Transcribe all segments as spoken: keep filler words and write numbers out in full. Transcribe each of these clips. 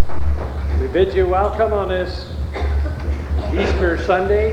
We bid you welcome on this Easter Sunday.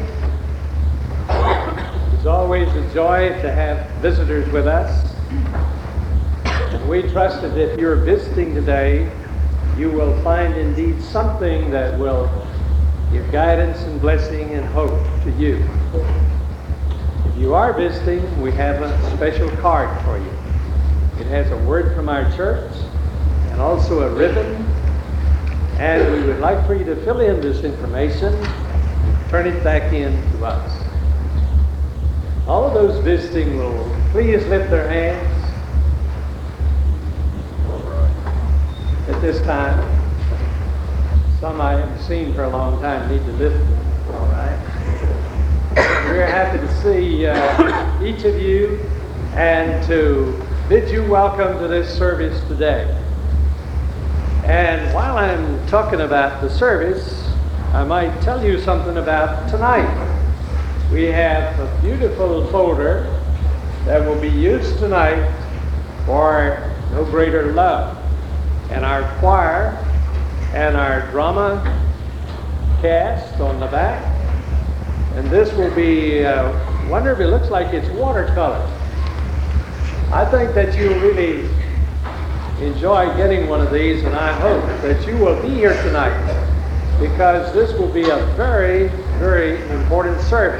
It's always a joy to have visitors with us. And we trust that if you're visiting today, you will find indeed something that will give guidance and blessing and hope to you. If you are visiting, we have a special card for you. It has a word from our church and also a ribbon. And we would like for you to fill in this information and turn it back in to us. All of those visiting will please lift their hands at this time. Some I haven't seen for a long time need to lift them. All right. We're happy to see uh, each of you and to bid you welcome to this service today. And while I'm talking about the service, I might tell you something about tonight. We have a beautiful folder that will be used tonight for No Greater Love. And our choir and our drama cast on the back. And this will be, uh, wonder if it looks like it's watercolor. I think that you'll really enjoy getting one of these, and I hope that you will be here tonight because this will be a very, very important service.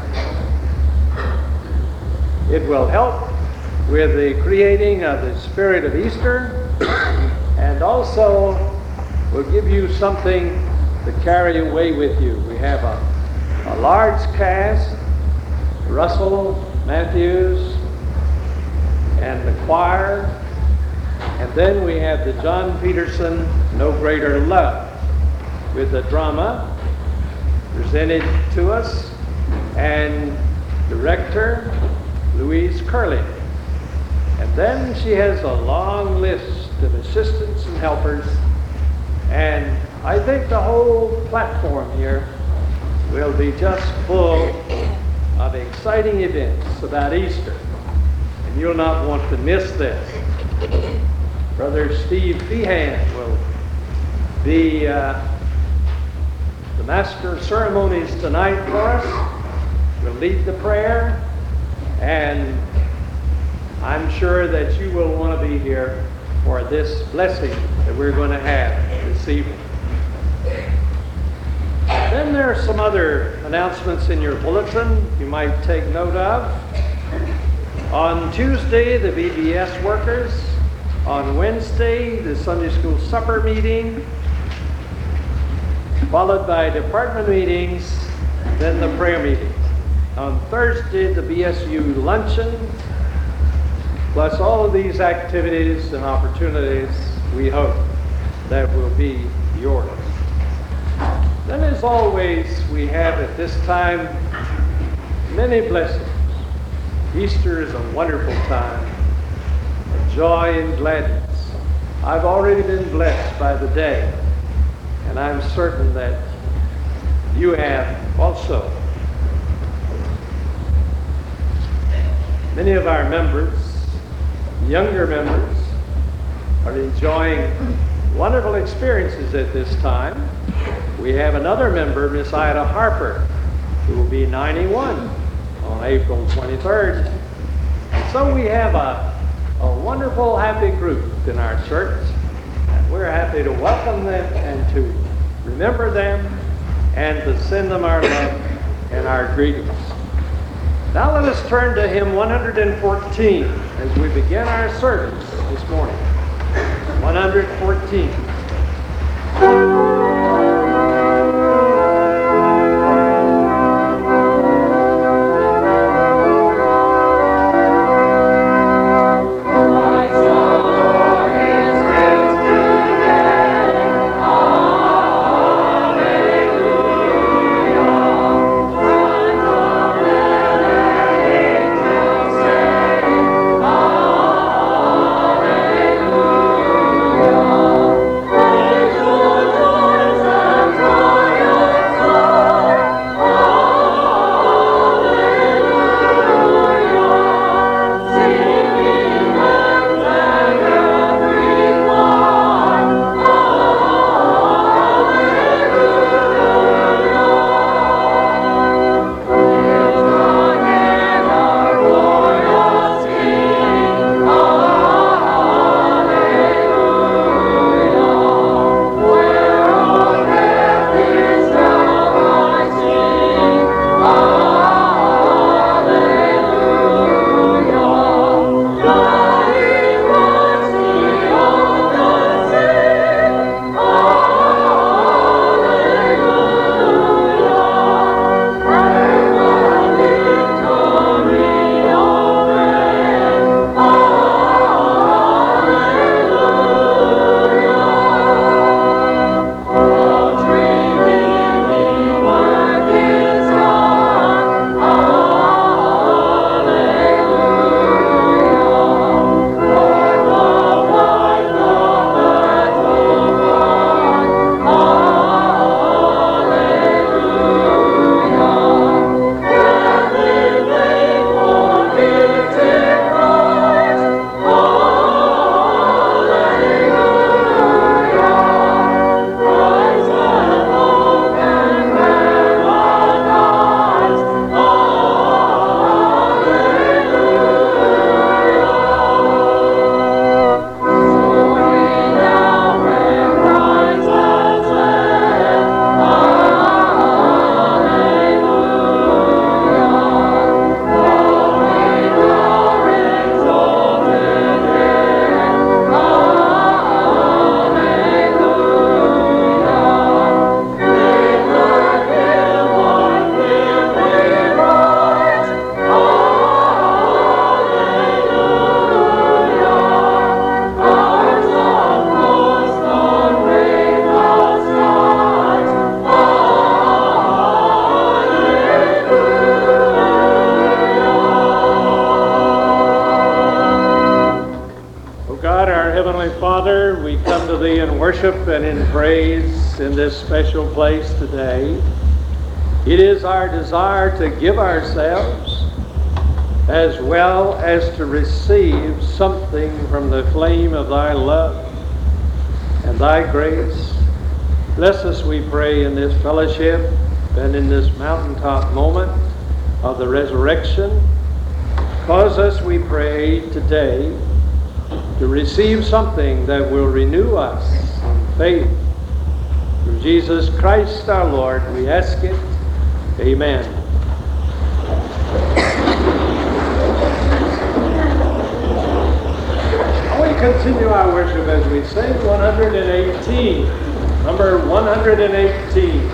It will help with the creating of the spirit of Easter and also will give you something to carry away with you. We have a, a large cast, Russell Matthews and the choir. And then we have the John Peterson No Greater Love with the drama presented to us and director Louise Curley. And then she has a long list of assistants and helpers. And I think the whole platform here will be just full of exciting events about Easter. And you'll not want to miss this. Brother Steve Feehan will be uh, the master of ceremonies tonight for us. Will lead the prayer, and I'm sure that you will want to be here for this blessing that we're going to have this evening. Then there are some other announcements in your bulletin you might take note of. On Tuesday, the V B S workers. On Wednesday, the Sunday School supper meeting, followed by department meetings, then the prayer meeting. On Thursday, the B S U luncheon, plus all of these activities and opportunities we hope that will be yours. Then as always, we have at this time many blessings. Easter is a wonderful time. Joy and gladness. I've already been blessed by the day, and I'm certain that you have also. Many of our members, younger members, are enjoying wonderful experiences at this time. We have another member, Miss Ida Harper, who will be ninety-one on April twenty-third. And so we have a A wonderful, happy group in our church. And we're happy to welcome them and to remember them and to send them our love and our greetings. Now let us turn to hymn one hundred fourteen as we begin our service this morning. one hundred fourteen. Hallelujah. Father, we come to Thee in worship and in praise in this special place today. It is our desire to give ourselves as well as to receive something from the flame of Thy love and Thy grace. Bless us, we pray, in this fellowship and in this mountaintop moment of the resurrection. Cause us, we pray, today to receive something that will renew us in faith. Through Jesus Christ our Lord, we ask it. Amen. We continue our worship as we sing one hundred eighteen. Number one hundred eighteen.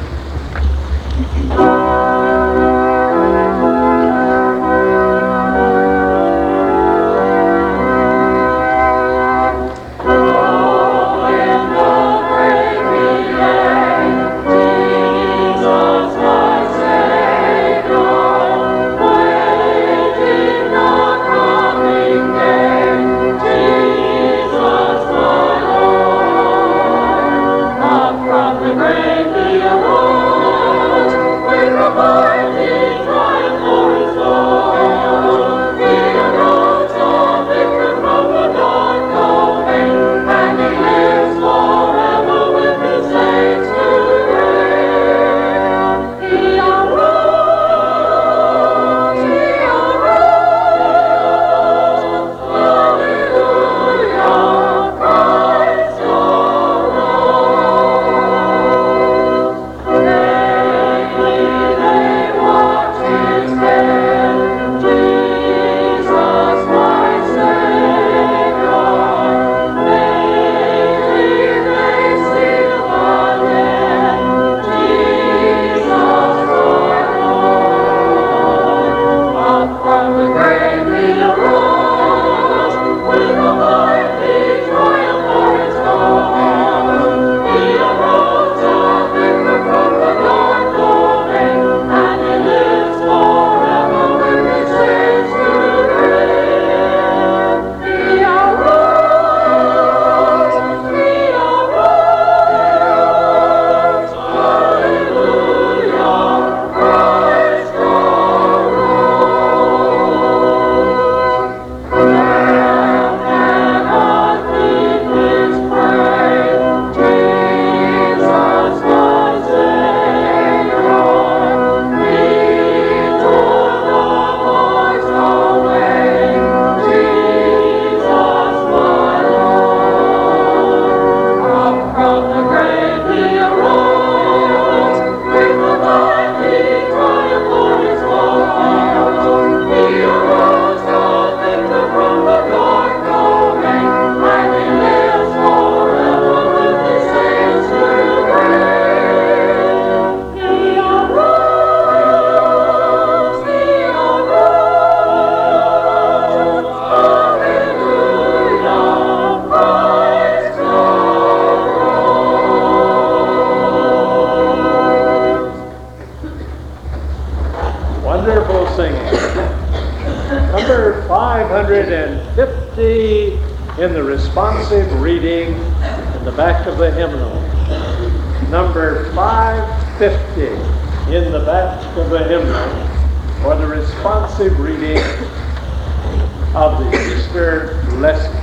In the responsive reading in the back of the hymnal. Number five fifty in the back of the hymnal, or the responsive reading of the Easter lesson.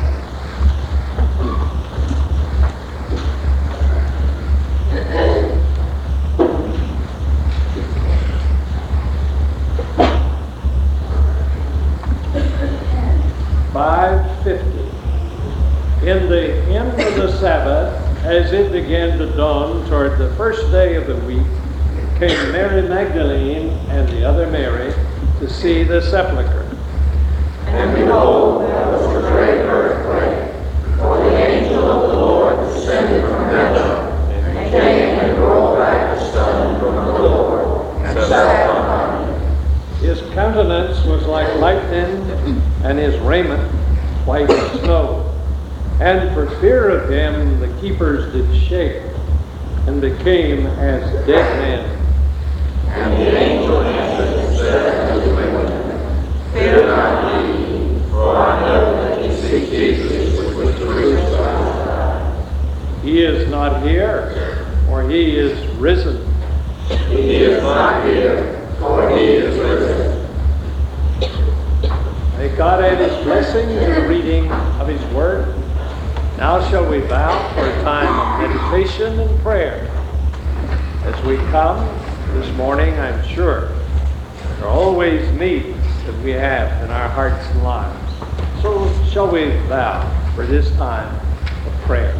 five fifty. In the end of the Sabbath, as it began to dawn toward the first day of the week, came Mary Magdalene and the other Mary to see the sepulchre. And behold, there was a great earthquake, for the angel of the Lord descended from heaven, and came and rolled back the stone from the Lord, and sat upon him. His countenance was like lightning, and his raiment white as snow. And for fear of him, the keepers did shake, and became as dead men. And the angel answered and said unto the women, Fear not ye, for I know that ye seek Jesus which was crucified. not here, for he is risen. He is not here, for he is risen. May God add his blessing to the reading of his word. Now shall we bow for a time of meditation and prayer. As we come this morning, I'm sure there are always needs that we have in our hearts and lives. So shall we bow for this time of prayer.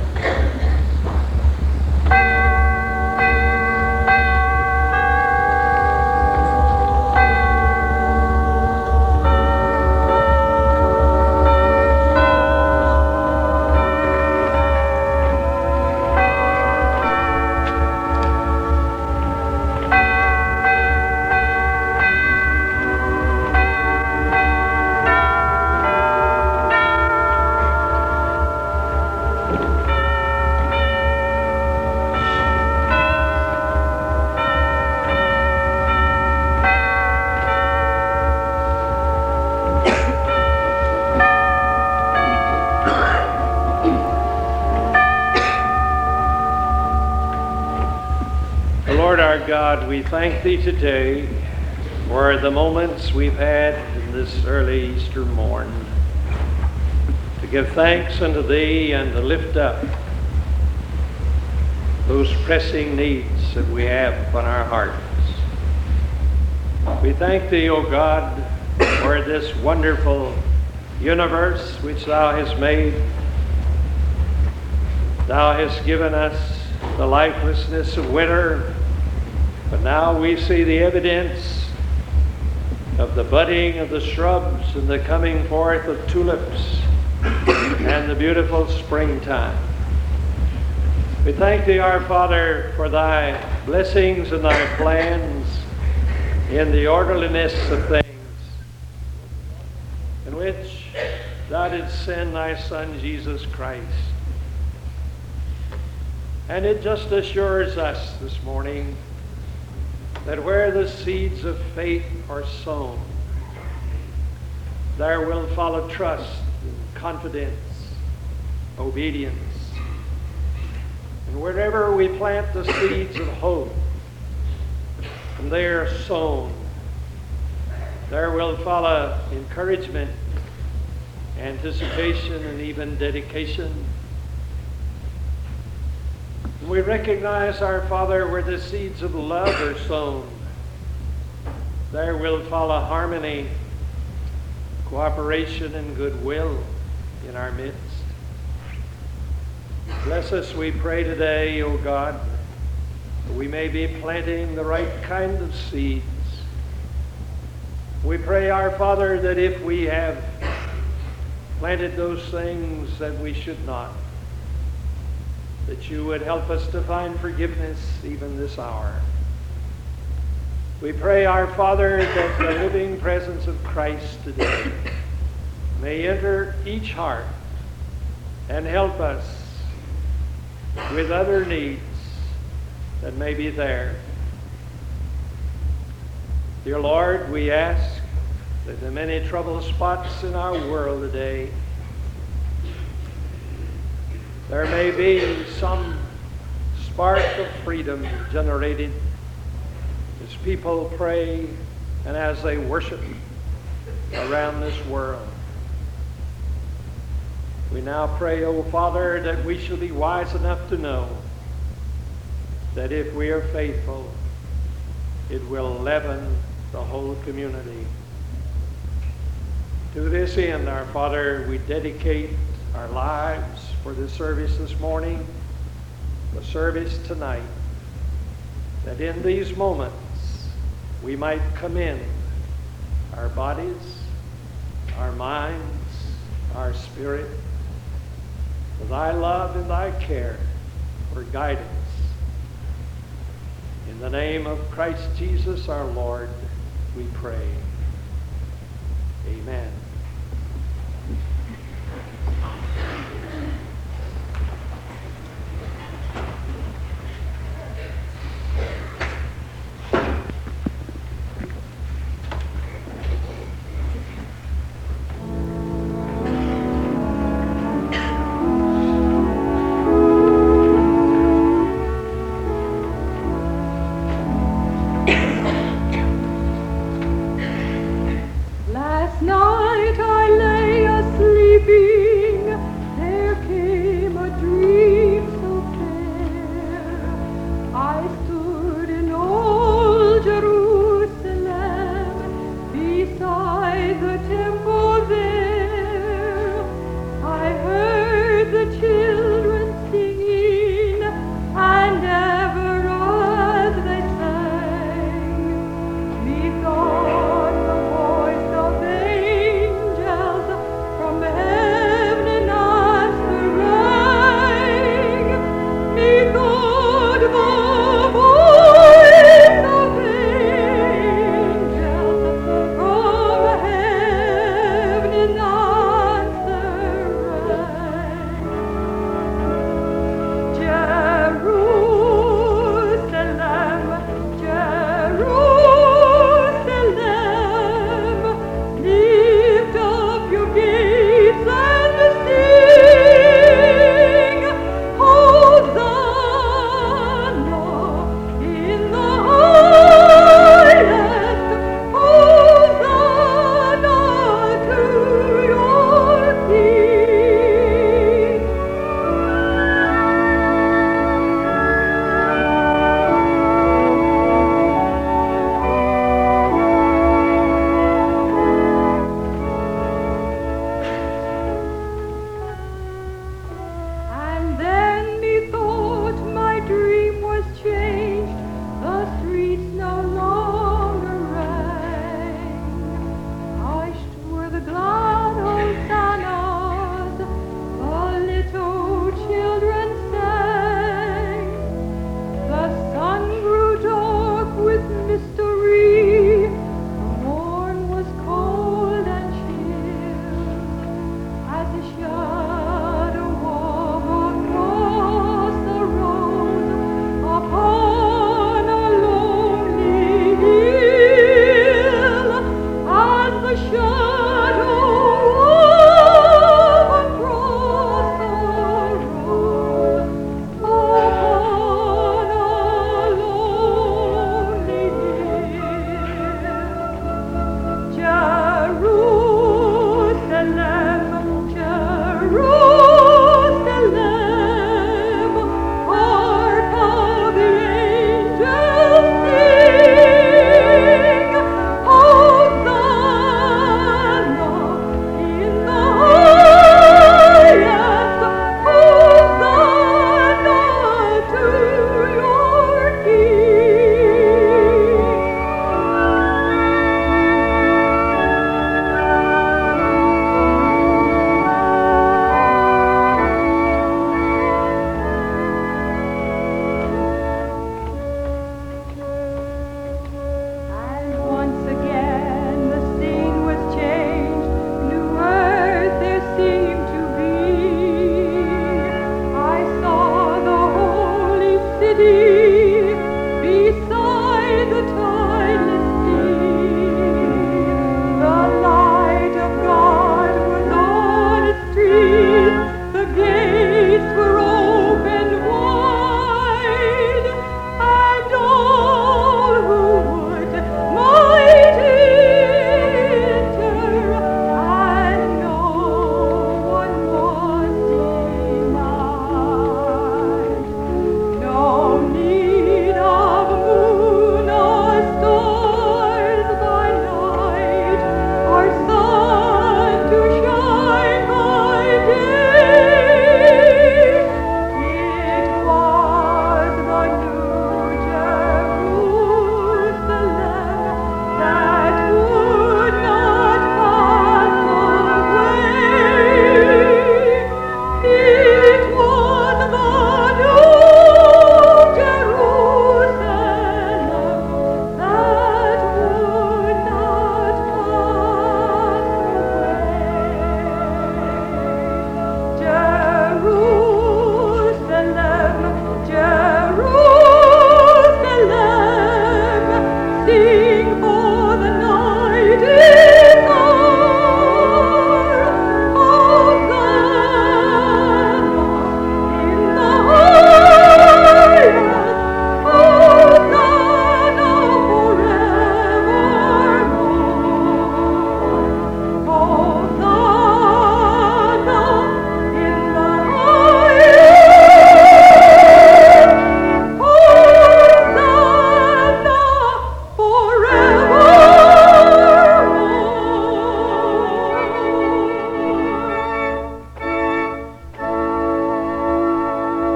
God, we thank thee today for the moments we've had in this early Easter morn to give thanks unto thee and to lift up those pressing needs that we have upon our hearts. We thank thee, O God, for this wonderful universe which thou hast made. Thou hast given us the lifelessness of winter, but now we see the evidence of the budding of the shrubs and the coming forth of tulips and the beautiful springtime. We thank thee, our Father, for thy blessings and thy plans in the orderliness of things, in which thou didst send thy Son, Jesus Christ. And it just assures us this morning that where the seeds of faith are sown, there will follow trust, and confidence, obedience. And wherever we plant the seeds of hope, and they are sown, there will follow encouragement, anticipation, and even dedication. We recognize, our Father, where the seeds of love are sown, there will follow harmony, cooperation, and goodwill in our midst. Bless us, we pray today, O God, that we may be planting the right kind of seeds. We pray, our Father, that if we have planted those things that we should not, that you would help us to find forgiveness even this hour. We pray, our Father, that the living presence of Christ today may enter each heart and help us with other needs that may be there. Dear Lord, we ask that the many troubled spots in our world today, there may be some spark of freedom generated as people pray and as they worship around this world. We now pray, O Father, that we shall be wise enough to know that if we are faithful, it will leaven the whole community. To this end, our Father, we dedicate our lives for the service this morning, the service tonight, that in these moments we might commend our bodies, our minds, our spirit, for thy love and thy care for guidance. In the name of Christ Jesus our Lord, we pray. Amen.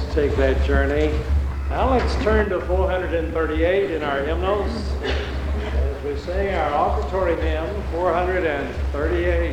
take that journey. Now let's turn to four hundred thirty-eight in our hymnals as we sing our offertory hymn, four hundred thirty-eight.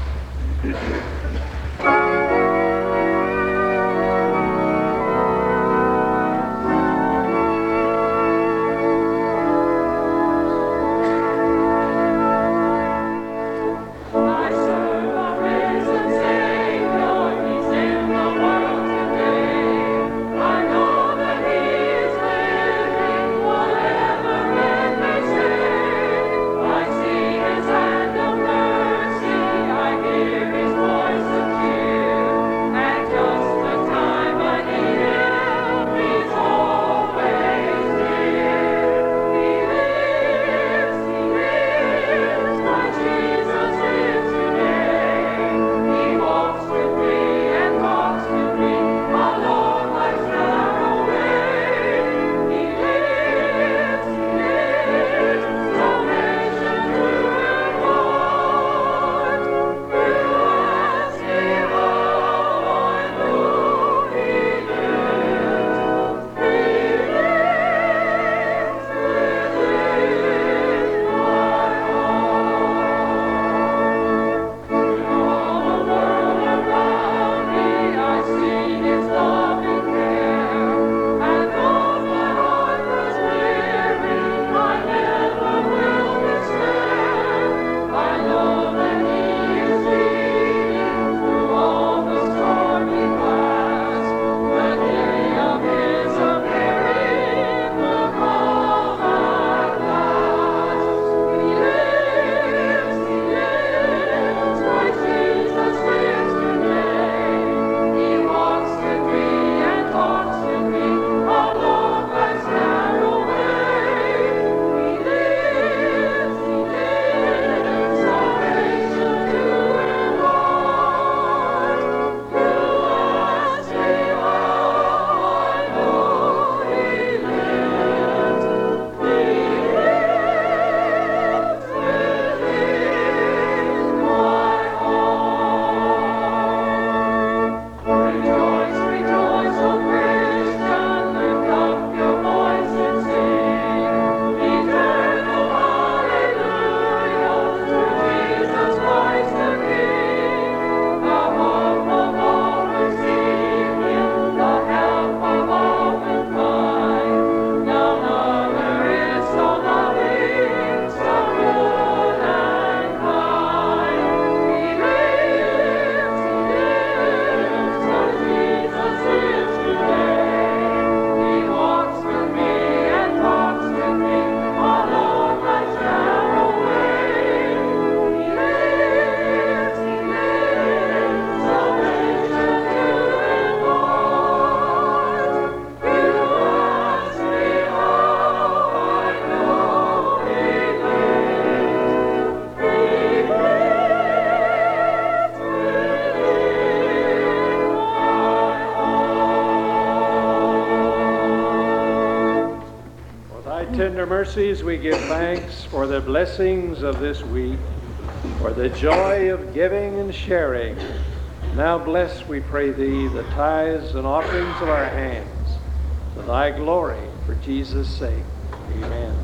Tender mercies, we give thanks for the blessings of this week, for the joy of giving and sharing. Now bless, we pray thee, the tithes and offerings of our hands, to thy glory, for Jesus' sake. Amen.